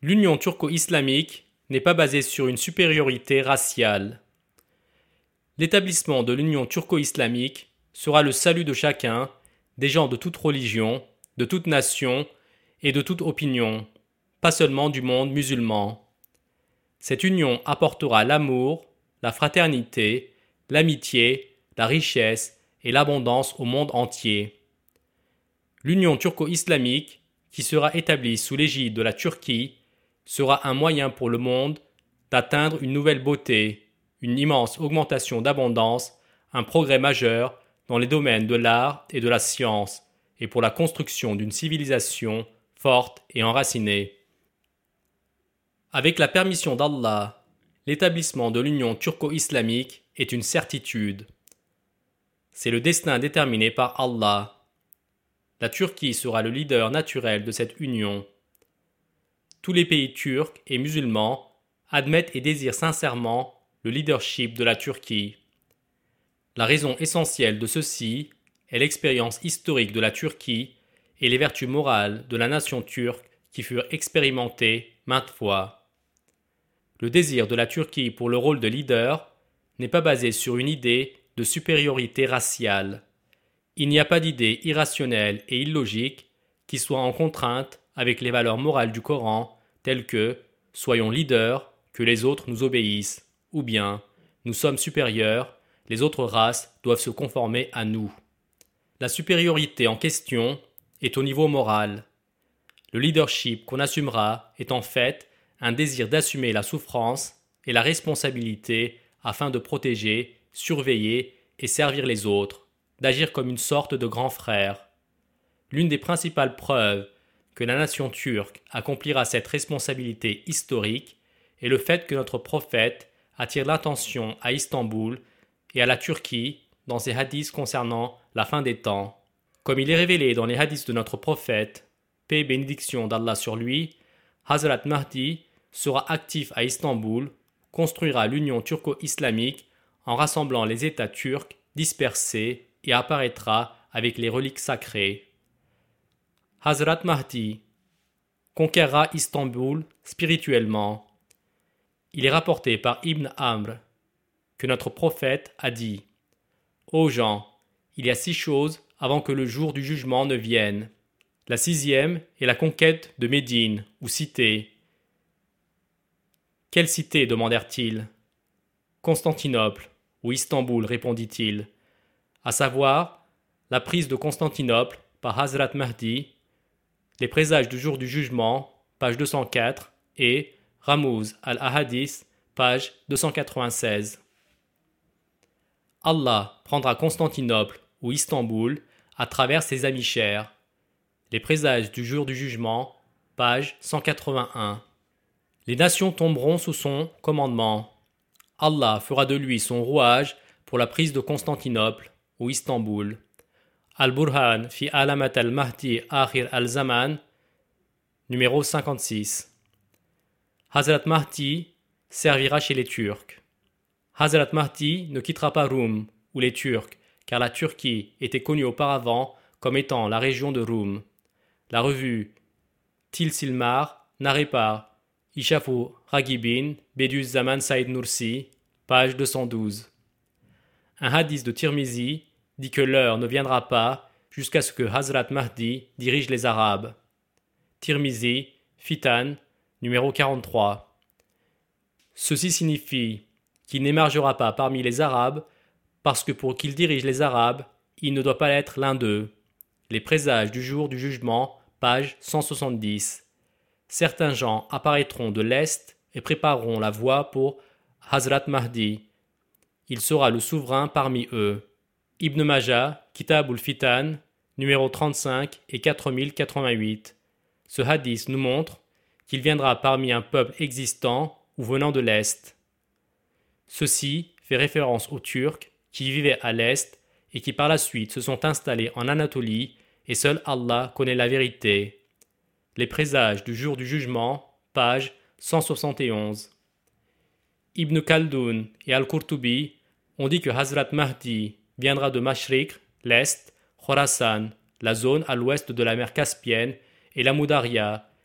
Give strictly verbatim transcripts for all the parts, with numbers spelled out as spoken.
L'union turco-islamique n'est pas basée sur une supériorité raciale. L'établissement de l'union turco-islamique sera le salut de chacun, des gens de toute religion, de toute nation et de toute opinion, pas seulement du monde musulman. Cette union apportera l'amour, la fraternité, l'amitié, la richesse et l'abondance au monde entier. L'union turco-islamique, qui sera établie sous l'égide de la Turquie, sera un moyen pour le monde d'atteindre une nouvelle beauté, une immense augmentation d'abondance, un progrès majeur dans les domaines de l'art et de la science, et pour la construction d'une civilisation forte et enracinée. Avec la permission d'Allah, l'établissement de l'union turco-islamique est une certitude. C'est le destin déterminé par Allah. La Turquie sera le leader naturel de cette union. Tous les pays turcs et musulmans admettent et désirent sincèrement le leadership de la Turquie. La raison essentielle de ceci est l'expérience historique de la Turquie et les vertus morales de la nation turque qui furent expérimentées maintes fois. Le désir de la Turquie pour le rôle de leader n'est pas basé sur une idée de supériorité raciale. Il n'y a pas d'idée irrationnelle et illogique qui soit en contrainte avec les valeurs morales du Coran, telles que « soyons leaders, que les autres nous obéissent » ou bien « nous sommes supérieurs, les autres races doivent se conformer à nous ». La supériorité en question est au niveau moral. Le leadership qu'on assumera est en fait un désir d'assumer la souffrance et la responsabilité afin de protéger, surveiller et servir les autres, d'agir comme une sorte de grand frère. L'une des principales preuves que la nation turque accomplira cette responsabilité historique est le fait que notre prophète attire l'attention à Istanbul et à la Turquie dans ses hadiths concernant la fin des temps. Comme il est révélé dans les hadiths de notre prophète, paix et bénédiction d'Allah sur lui, Hazrat Mahdi sera actif à Istanbul, construira l'union turco-islamique en rassemblant les États turcs dispersés et apparaîtra avec les reliques sacrées. Hazrat Mahdi conquérera Istanbul spirituellement. Il est rapporté par Ibn Amr que notre prophète a dit « Ô gens, il y a six choses avant que le jour du jugement ne vienne. La sixième est la conquête de Médine ou cité. » « Quelle cité » demandèrent-ils. « Constantinople ou Istanbul » répondit-il. À savoir, la prise de Constantinople par Hazrat Mahdi, les présages du jour du jugement, page deux cent quatre, et Ramuz al-Ahadith, page deux cent quatre-vingt-seize. Allah prendra Constantinople ou Istanbul à travers ses amis chers. Les présages du jour du jugement, page cent quatre-vingt-un. Les nations tomberont sous son commandement. Allah fera de lui son rouage pour la prise de Constantinople ou Istanbul. Al-Burhan fi alamat al-Mahdi akhir al-Zaman, numéro cinquante-six. Hazrat Mahdi servira chez les Turcs. Hazrat Mahdi ne quittera pas Roum ou les Turcs, car la Turquie était connue auparavant comme étant la région de Roum. La revue Til Silmar, narrée par Ishafu Ragibin, Bediüz Zaman Saïd Nursi, page deux cent douze. Un hadith de Tirmizi dit que l'heure ne viendra pas jusqu'à ce que Hazrat Mahdi dirige les Arabes. Tirmizi, Fitan, numéro quarante-trois. Ceci signifie qu'il n'émergera pas parmi les Arabes parce que pour qu'il dirige les Arabes, il ne doit pas être l'un d'eux. Les présages du jour du jugement, page cent soixante-dix. Certains gens apparaîtront de l'Est et prépareront la voie pour Hazrat Mahdi. Il sera le souverain parmi eux. Ibn Majah, Kitab ul-Fitan, numéro trente-cinq et quatre mille quatre-vingt-huit. Ce hadith nous montre qu'il viendra parmi un peuple existant ou venant de l'Est. Ceci fait référence aux Turcs qui vivaient à l'Est et qui par la suite se sont installés en Anatolie, et seul Allah connaît la vérité. Les présages du jour du jugement, page cent soixante et onze. Ibn Khaldoun et Al-Qurtubi ont dit que Hazrat Mahdi viendra de Mashriq, l'Est, Khorasan, la zone à l'ouest de la mer Caspienne, et la Moudaria,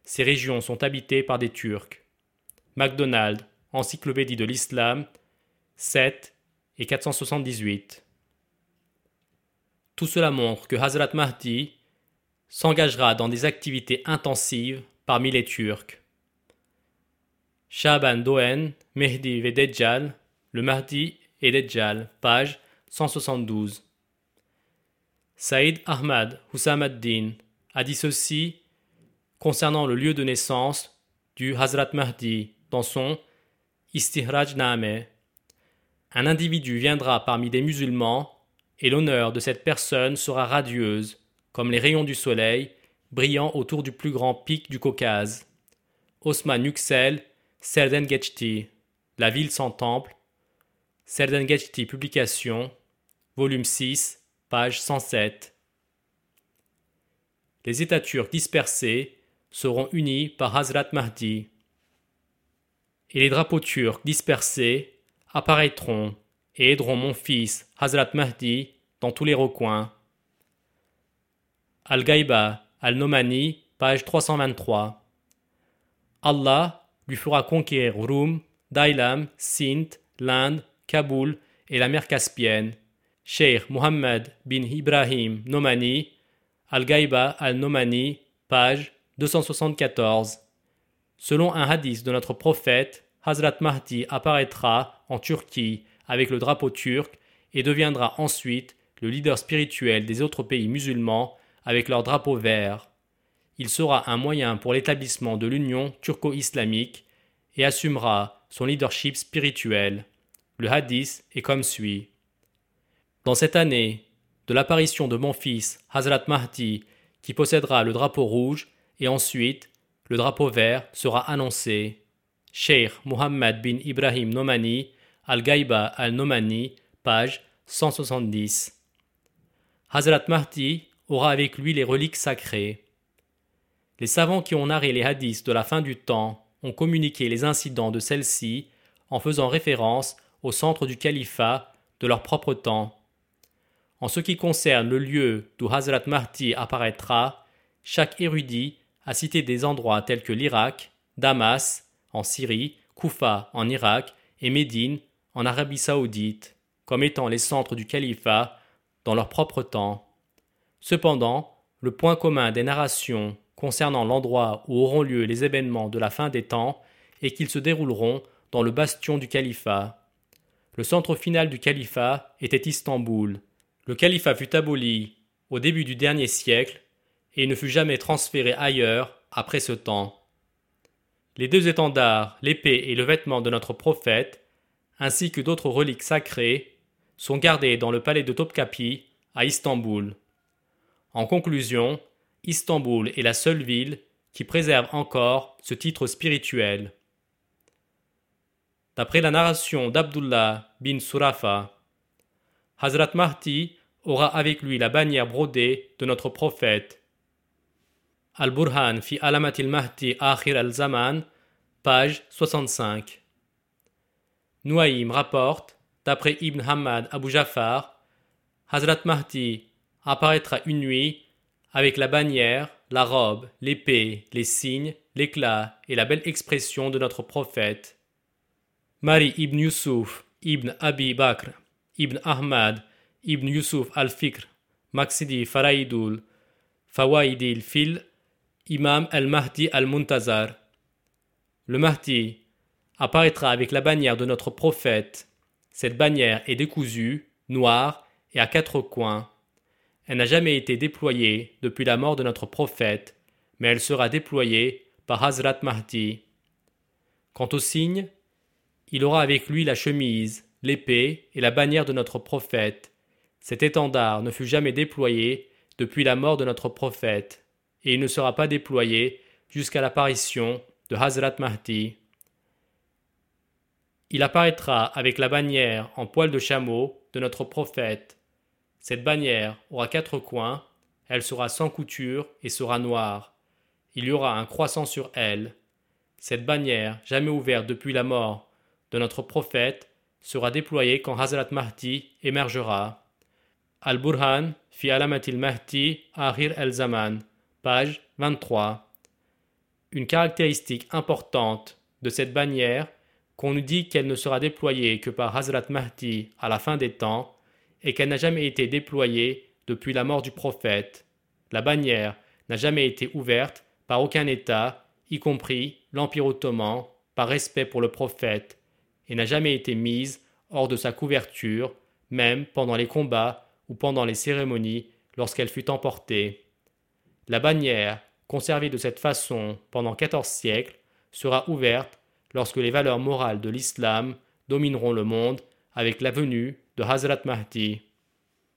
ces régions sont habitées par des Turcs. MacDonald, Encyclopédie de l'Islam, sept et quatre cent soixante-dix-huit. Tout cela montre que Hazrat Mahdi s'engagera dans des activités intensives parmi les Turcs. Shaban Doen, Mehdi ve Dejjal, le Mahdi et Dejjal, page cent soixante-douze. Saïd Ahmad Husam ad-Din a dit ceci concernant le lieu de naissance du Hazrat Mahdi dans son Istihraj Name. Un individu viendra parmi des musulmans et l'honneur de cette personne sera radieuse, comme les rayons du soleil brillant autour du plus grand pic du Caucase. Osman Yüksel, Serdengechti, La ville sans temple, Serdengechti Publication, volume six, page cent sept. Les États turcs dispersés seront unis par Hazrat Mahdi. Et les drapeaux turcs dispersés apparaîtront et aideront mon fils Hazrat Mahdi dans tous les recoins. Al-Gaïba, Al-Nomani, page trois cent vingt-trois. Allah lui fera conquérir Roum, Dailam, Sindh, l'Inde, Kaboul et la mer Caspienne. Cheikh Mohammed bin Ibrahim Nomani, Al-Gaïba Al-Nomani, page deux cent soixante-quatorze. Selon un hadith de notre prophète, Hazrat Mahdi apparaîtra en Turquie avec le drapeau turc et deviendra ensuite le leader spirituel des autres pays musulmans avec leur drapeau vert. Il sera un moyen pour l'établissement de l'union turco-islamique et assumera son leadership spirituel. Le hadith est comme suit. Dans cette année, de l'apparition de mon fils Hazrat Mahdi, qui possédera le drapeau rouge, et ensuite le drapeau vert sera annoncé. Cheikh Mohammed bin Ibrahim Nomani, Al-Gaïba Al-Nomani, page cent soixante-dix. Hazrat Mahdi aura avec lui les reliques sacrées. Les savants qui ont narré les hadiths de la fin du temps ont communiqué les incidents de celle-ci en faisant référence au centre du califat de leur propre temps. En ce qui concerne le lieu d'où Hazrat Mahdi apparaîtra, chaque érudit a cité des endroits tels que l'Irak, Damas en Syrie, Koufa en Irak et Médine en Arabie Saoudite, comme étant les centres du califat dans leur propre temps. Cependant, le point commun des narrations concernant l'endroit où auront lieu les événements de la fin des temps est qu'ils se dérouleront dans le bastion du califat. Le centre final du califat était Istanbul. Le califat fut aboli au début du dernier siècle et ne fut jamais transféré ailleurs après ce temps. Les deux étendards, l'épée et le vêtement de notre prophète, ainsi que d'autres reliques sacrées, sont gardés dans le palais de Topkapi à Istanbul. En conclusion, Istanbul est la seule ville qui préserve encore ce titre spirituel. D'après la narration d'Abdullah bin Surafa, Hazrat Mahdi aura avec lui la bannière brodée de notre prophète. Al-Burhan fi Alamatil Mahdi Akhir al-Zaman, page soixante-cinq. Nouaïm rapporte, d'après Ibn Hamad Abu Jafar, Hazrat Mahdi apparaîtra une nuit avec la bannière, la robe, l'épée, les signes, l'éclat et la belle expression de notre prophète. Mari ibn Yusuf, ibn Abi Bakr, ibn Ahmad, ibn Yusuf al-Fikr, Maksidi Faraidul, Fawaidil Fil, Imam al-Mahdi al-Muntazar. Le Mahdi apparaîtra avec la bannière de notre prophète. Cette bannière est décousue, noire et à quatre coins. Elle n'a jamais été déployée depuis la mort de notre prophète, mais elle sera déployée par Hazrat Mahdi. Quant au signe, il aura avec lui la chemise, l'épée et la bannière de notre prophète. Cet étendard ne fut jamais déployé depuis la mort de notre prophète, et il ne sera pas déployé jusqu'à l'apparition de Hazrat Mahdi. Il apparaîtra avec la bannière en poil de chameau de notre prophète. Cette bannière aura quatre coins, elle sera sans couture et sera noire. Il y aura un croissant sur elle. Cette bannière, jamais ouverte depuis la mort de notre prophète, sera déployée quand Hazrat Mahdi émergera. Al-Burhan fi Alamatil Mahdi Akhir al-Zaman, page vingt-trois. Une caractéristique importante de cette bannière, qu'on nous dit qu'elle ne sera déployée que par Hazrat Mahdi à la fin des temps, et qu'elle n'a jamais été déployée depuis la mort du prophète. La bannière n'a jamais été ouverte par aucun État, y compris l'Empire ottoman, par respect pour le prophète, et n'a jamais été mise hors de sa couverture, même pendant les combats ou pendant les cérémonies lorsqu'elle fut emportée. La bannière, conservée de cette façon pendant quatorze siècles, sera ouverte lorsque les valeurs morales de l'islam domineront le monde avec la venue de Hazrat Mahdi.